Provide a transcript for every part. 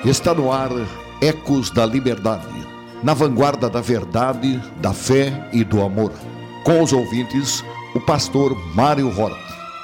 Está no ar Ecos da Liberdade, na vanguarda da verdade, da fé e do amor. Com os ouvintes, o pastor Mário Hort.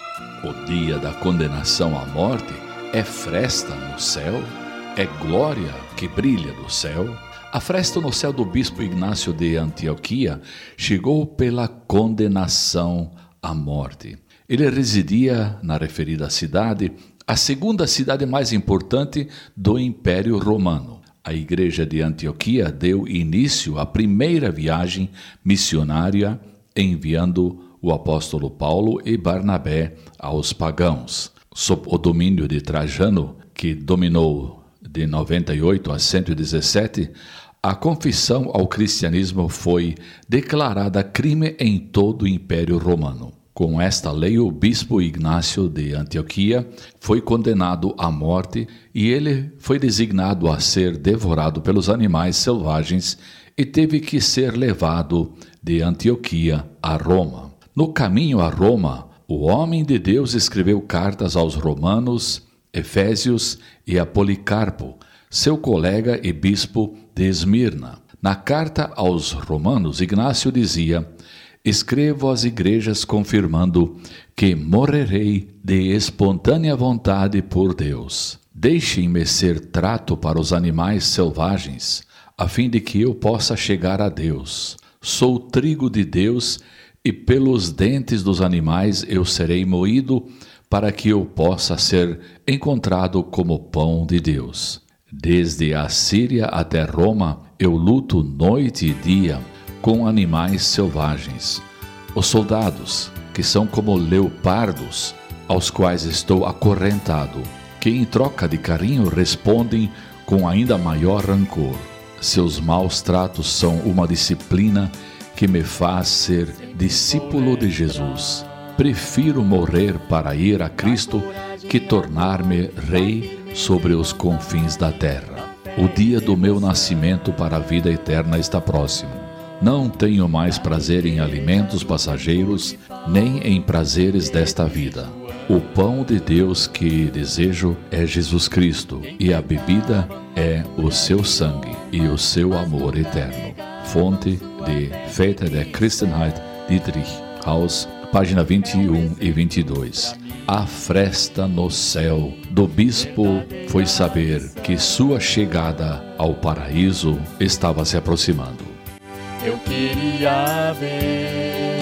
O dia da condenação à morte é fresta no céu, é glória que brilha do céu. A fresta no céu do bispo Ignácio de Antioquia chegou pela condenação à morte. Ele residia na referida cidade, a segunda cidade mais importante do Império Romano. A igreja de Antioquia deu início à primeira viagem missionária, enviando o apóstolo Paulo e Barnabé aos pagãos. Sob o domínio de Trajano, que dominou de 98 a 117, a confissão ao cristianismo foi declarada crime em todo o Império Romano. Com esta lei, o bispo Ignácio de Antioquia foi condenado à morte e ele foi designado a ser devorado pelos animais selvagens e teve que ser levado de Antioquia a Roma. No caminho a Roma, o homem de Deus escreveu cartas aos romanos, Efésios e a Policarpo, seu colega e bispo de Esmirna. Na carta aos romanos, Ignácio dizia: escrevo às igrejas confirmando que morrerei de espontânea vontade por Deus. Deixem-me ser trato para os animais selvagens, a fim de que eu possa chegar a Deus. Sou trigo de Deus e pelos dentes dos animais eu serei moído para que eu possa ser encontrado como pão de Deus. Desde a Síria até Roma eu luto noite e dia com animais selvagens. Os soldados, que são como leopardos, aos quais estou acorrentado, que em troca de carinho respondem com ainda maior rancor. Seus maus tratos são uma disciplina que me faz ser discípulo de Jesus. Prefiro morrer para ir a Cristo que tornar-me rei sobre os confins da terra. O dia do meu nascimento para a vida eterna está próximo. Não tenho mais prazer em alimentos passageiros, nem em prazeres desta vida. O pão de Deus que desejo é Jesus Cristo, e a bebida é o seu sangue e o seu amor eterno. Fonte de Väter der Christenheit, Dietrich Haus, página 21 e 22. A fresta no céu do bispo foi saber que sua chegada ao paraíso estava se aproximando. Eu queria ver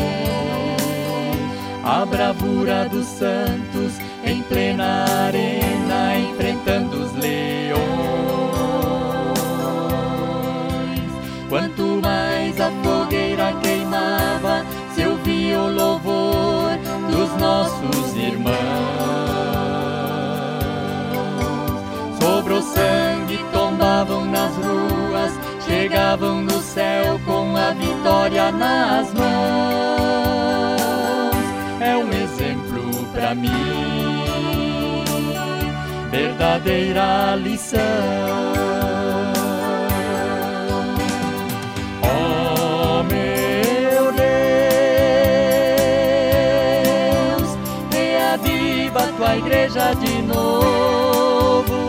a bravura dos santos em plena arena, enfrentando os leões. Quanto mais a fogueira queimava, se ouvia o louvor dos nossos irmãos. Sobre o sangue tombavam nas ruas, chegavam no céu com a vitória nas mãos. É um exemplo pra mim, verdadeira lição. Oh meu Deus, reaviva tua igreja de novo.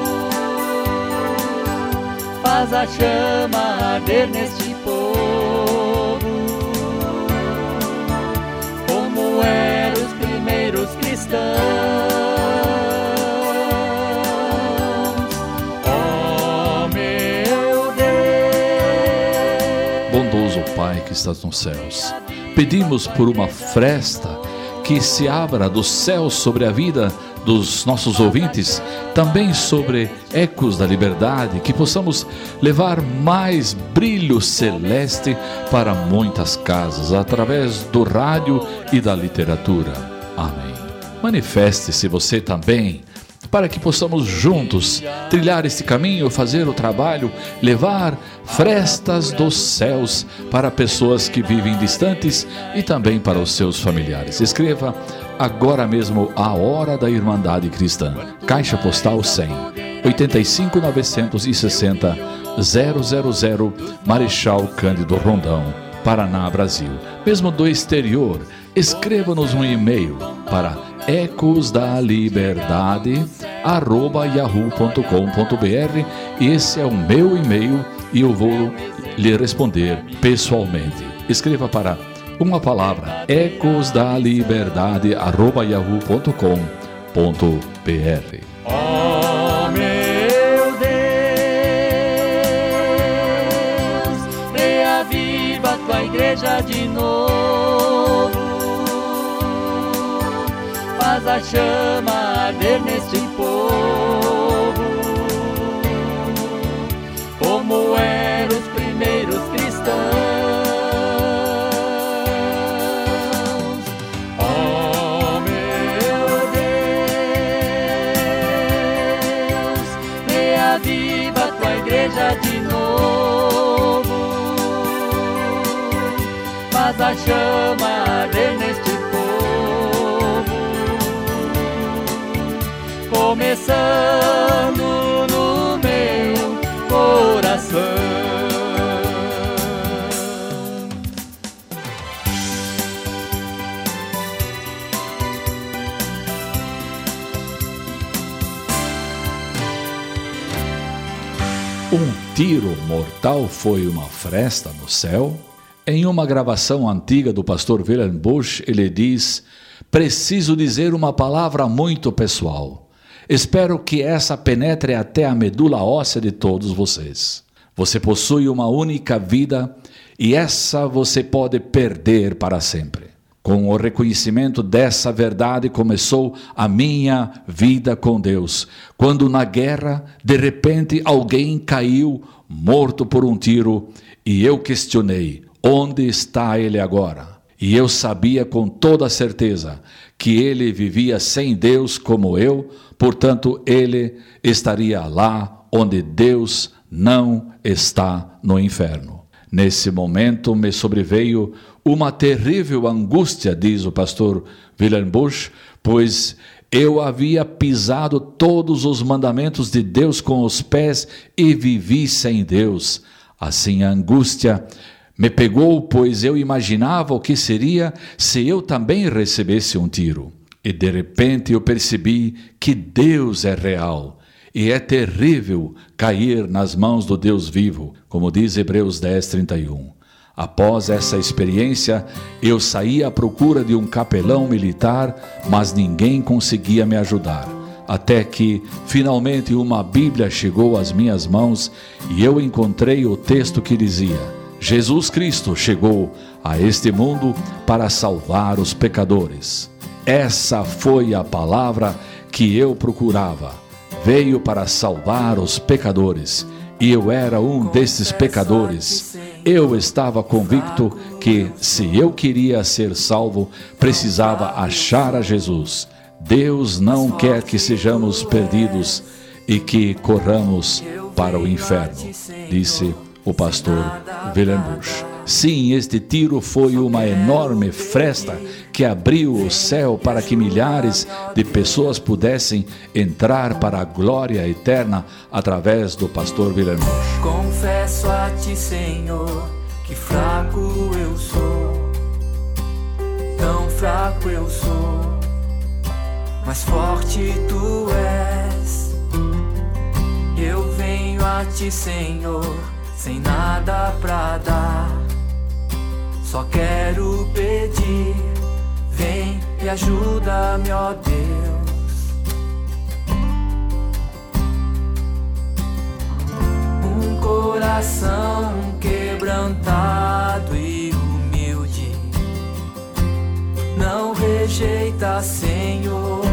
Faz a chama arder neste povo, como eram os primeiros cristãos. Oh meu Deus. Bondoso Pai que estás nos céus, pedimos por uma fresta que se abra dos céus sobre a vida dos nossos ouvintes, também sobre Ecos da Liberdade, que possamos levar mais brilho celeste para muitas casas, através do rádio e da literatura. Amém. Manifeste-se você também, para que possamos juntos trilhar este caminho, fazer o trabalho, levar frestas dos céus para pessoas que vivem distantes e também para os seus familiares. Escreva agora mesmo A Hora da Irmandade Cristã, Caixa Postal 100, 85.960 000, Marechal Cândido Rondão, Paraná, Brasil. Mesmo do exterior, escreva-nos um e-mail para ecosdaliberdade ecosdaliberdade@yahoo.com.br. Esse é o meu e-mail e eu vou lhe responder pessoalmente. Escreva para uma palavra, ecosdaliberdade@yahoo.com.br. Oh, meu Deus, reaviva tua igreja de novo. Faz a chama arder neste povo, como eram os primeiros cristãos. Oh, meu Deus, reaviva tua igreja de novo. Faz a chama arder neste começando no meu coração. Um tiro mortal foi uma fresta no céu? Em uma gravação antiga do pastor Wilhelm Busch, ele diz: preciso dizer uma palavra muito pessoal. Espero que essa penetre até a medula óssea de todos vocês. Você possui uma única vida e essa você pode perder para sempre. Com o reconhecimento dessa verdade começou a minha vida com Deus. Quando na guerra, de repente alguém caiu morto por um tiro e eu questionei: onde está ele agora? E eu sabia com toda certeza que ele vivia sem Deus como eu, portanto ele estaria lá onde Deus não está, no inferno. Nesse momento me sobreveio uma terrível angústia, diz o pastor Wilhelm Busch, pois eu havia pisado todos os mandamentos de Deus com os pés e vivi sem Deus. Assim a angústia me pegou, pois eu imaginava o que seria se eu também recebesse um tiro. E de repente eu percebi que Deus é real e é terrível cair nas mãos do Deus vivo, como diz Hebreus 10:31. Após essa experiência, eu saí à procura de um capelão militar, mas ninguém conseguia me ajudar. Até que, finalmente, uma Bíblia chegou às minhas mãos e eu encontrei o texto que dizia: Jesus Cristo chegou a este mundo para salvar os pecadores. Essa foi a palavra que eu procurava. Veio para salvar os pecadores. E eu era um desses pecadores. Eu estava convicto que, se eu queria ser salvo, precisava achar a Jesus. Deus não quer que sejamos perdidos e que corramos para o inferno, disse o pastor Wilhelm Busch. Sim, este tiro foi uma enorme fresta que abriu o céu para que milhares de pessoas pudessem entrar para a glória eterna através do pastor Wilhelm Busch. Confesso a ti, Senhor, que fraco eu sou, tão fraco eu sou, mas forte tu és. Eu venho a ti, Senhor, sem nada pra dar, só quero pedir, vem e ajuda-me, ó Deus. Um coração quebrantado e humilde não rejeita, Senhor.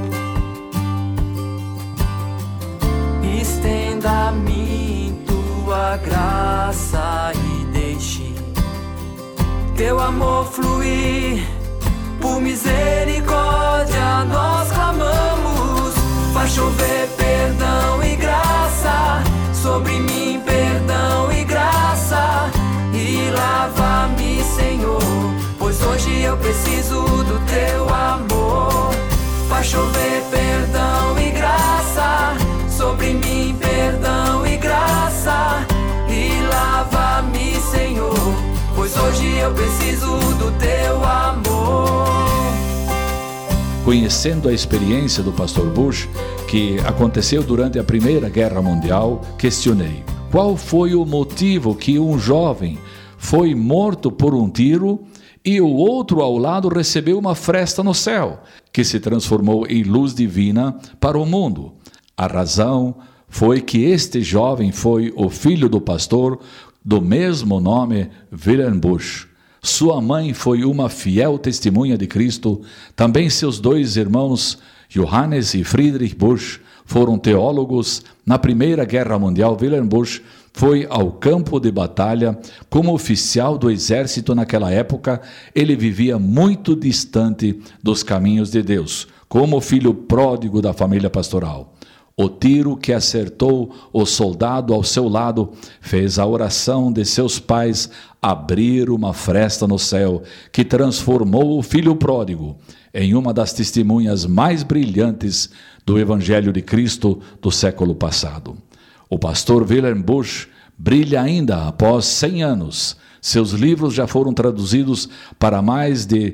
Estenda a mim tua graça e deixe teu amor fluir. Por misericórdia nós clamamos. Faz chover perdão e graça sobre mim, perdão e graça. E lava-me, Senhor, pois hoje eu preciso do teu amor. Faz chover perdão e graça sobre mim, perdão e graça. E lava-me, Senhor, pois hoje eu preciso do teu amor. conhecendo a experiência do pastor Bush, que aconteceu durante a Primeira Guerra Mundial, questionei: qual foi o motivo que um jovem foi morto por um tiro e o outro ao lado recebeu uma fresta no céu, que se transformou em luz divina para o mundo? A razão foi que este jovem foi o filho do pastor do mesmo nome, Wilhelm Busch. Sua mãe foi uma fiel testemunha de Cristo. Também seus dois irmãos, Johannes e Friedrich Busch, foram teólogos. Na Primeira Guerra Mundial, Wilhelm Busch foi ao campo de batalha como oficial do exército naquela época. Ele vivia muito distante dos caminhos de Deus, como filho pródigo da família pastoral. O tiro que acertou o soldado ao seu lado fez a oração de seus pais abrir uma fresta no céu, que transformou o filho pródigo em uma das testemunhas mais brilhantes do Evangelho de Cristo do século passado. O pastor Wilhelm Busch brilha ainda após 100 anos. Seus livros já foram traduzidos para mais de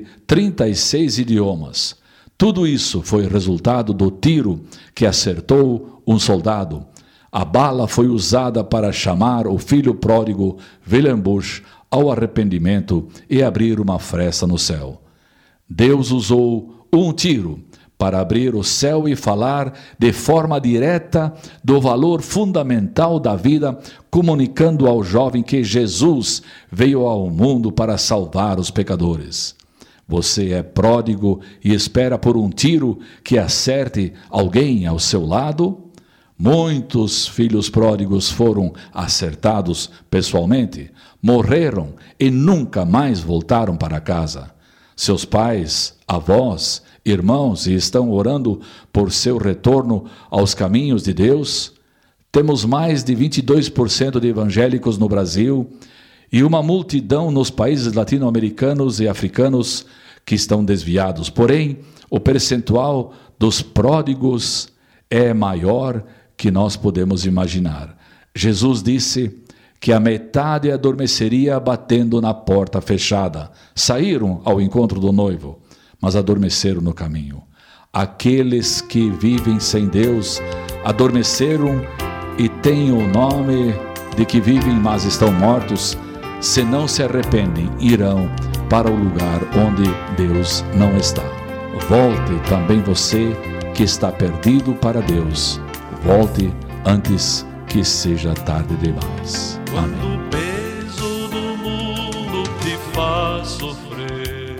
36 idiomas. Tudo isso foi resultado do tiro que acertou um soldado. A bala foi usada para chamar o filho pródigo Wilhelm Busch ao arrependimento e abrir uma fresta no céu. Deus usou um tiro para abrir o céu e falar de forma direta do valor fundamental da vida, comunicando ao jovem que Jesus veio ao mundo para salvar os pecadores. Você é pródigo e espera por um tiro que acerte alguém ao seu lado? Muitos filhos pródigos foram acertados pessoalmente, morreram e nunca mais voltaram para casa. Seus pais, avós, irmãos estão orando por seu retorno aos caminhos de Deus? Temos mais de 22% de evangélicos no Brasil e uma multidão nos países latino-americanos e africanos que estão desviados. Porém, o percentual dos pródigos é maior que nós podemos imaginar. Jesus disse que a metade adormeceria batendo na porta fechada. Saíram ao encontro do noivo, mas adormeceram no caminho. Aqueles que vivem sem Deus adormeceram e têm o nome de que vivem, mas estão mortos. Se não se arrependem, irão para o lugar onde Deus não está. Volte também você que está perdido para Deus. Volte antes que seja tarde demais. Amém. Quando o peso do mundo te faz sofrer,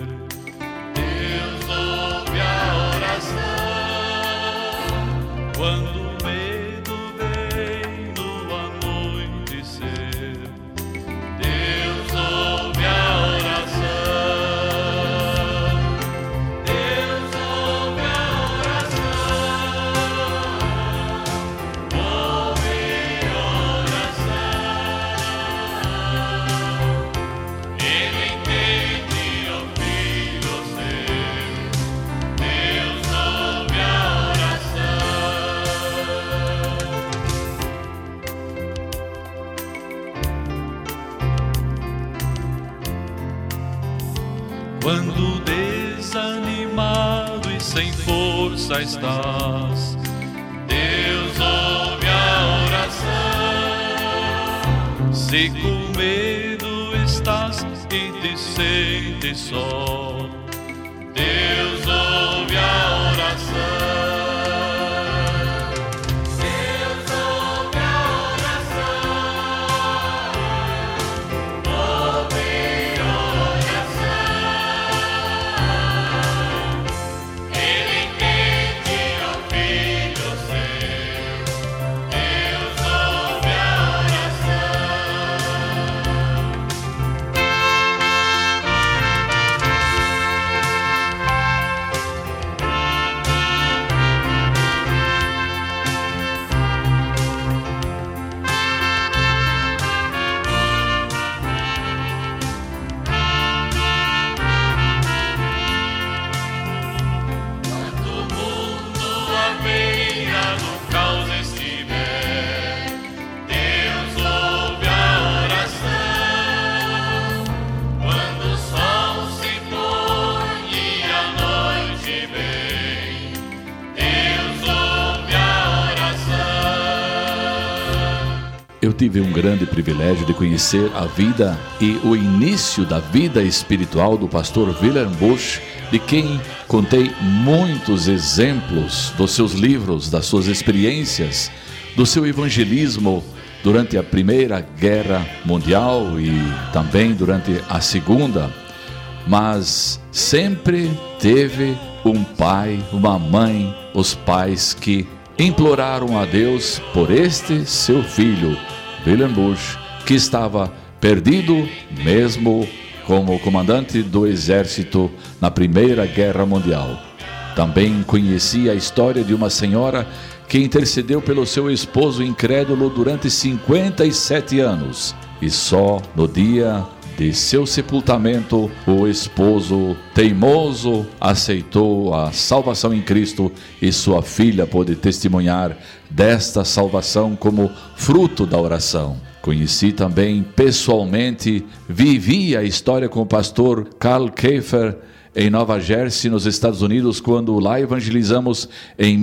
Deus ouve a oração. Quando o medo vem no anoitecer, Deus ouve a oração. Deus ouve a oração. Ouve a oração. Ele entende, ó filho seu. Deus ouve a oração. Quando desanimado e sem força estás, Deus ouve a oração. Se com medo estás e te sentes só, Deus ouve a oração. Deus ouve a oração. Ouve a oração. Ele entende, ó filho seu. Deus ouve a oração. eu tive um grande privilégio de conhecer a vida e o início da vida espiritual do pastor Wilhelm Busch, de quem contei muitos exemplos dos seus livros, das suas experiências, do seu evangelismo durante a Primeira Guerra Mundial e também durante a Segunda. Mas sempre teve um pai, uma mãe, os pais que imploraram a Deus por este seu filho, Wilhelm Busch, que estava perdido mesmo como comandante do exército na Primeira Guerra Mundial. Também conheci a história de uma senhora que intercedeu pelo seu esposo incrédulo durante 57 anos e só no dia de seu sepultamento, o esposo teimoso aceitou a salvação em Cristo e sua filha pôde testemunhar desta salvação como fruto da oração. Conheci também pessoalmente, vivi a história com o pastor Karl Kiefer em Nova Jersey, nos Estados Unidos, quando lá evangelizamos em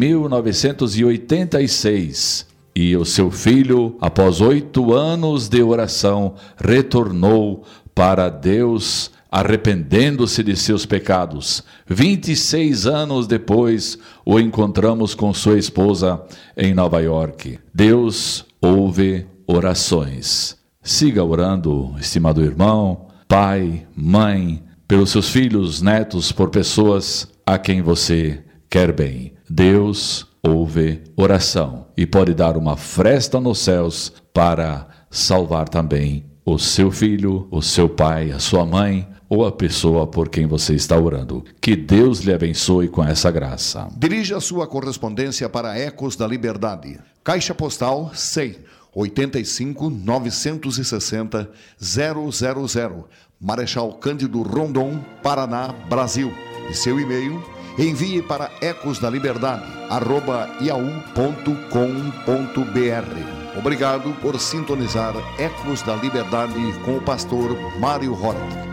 1986. E o seu filho, após 8 anos de oração, retornou para Deus, arrependendo-se de seus pecados. 26 anos depois, o encontramos com sua esposa em Nova York. Deus ouve orações. Siga orando, estimado irmão, pai, mãe, pelos seus filhos, netos, por pessoas a quem você quer bem. Deus ouve oração e pode dar uma fresta nos céus para salvar também o seu filho, o seu pai, a sua mãe ou a pessoa por quem você está orando. Que Deus lhe abençoe com essa graça. Dirija a sua correspondência para Ecos da Liberdade. Caixa Postal 100, 85 960 000, Marechal Cândido Rondon, Paraná, Brasil. E seu e-mail, envie para ecosdaliberdade@yahoo.com.br. Obrigado por sintonizar Ecos da Liberdade com o pastor Mário Hort.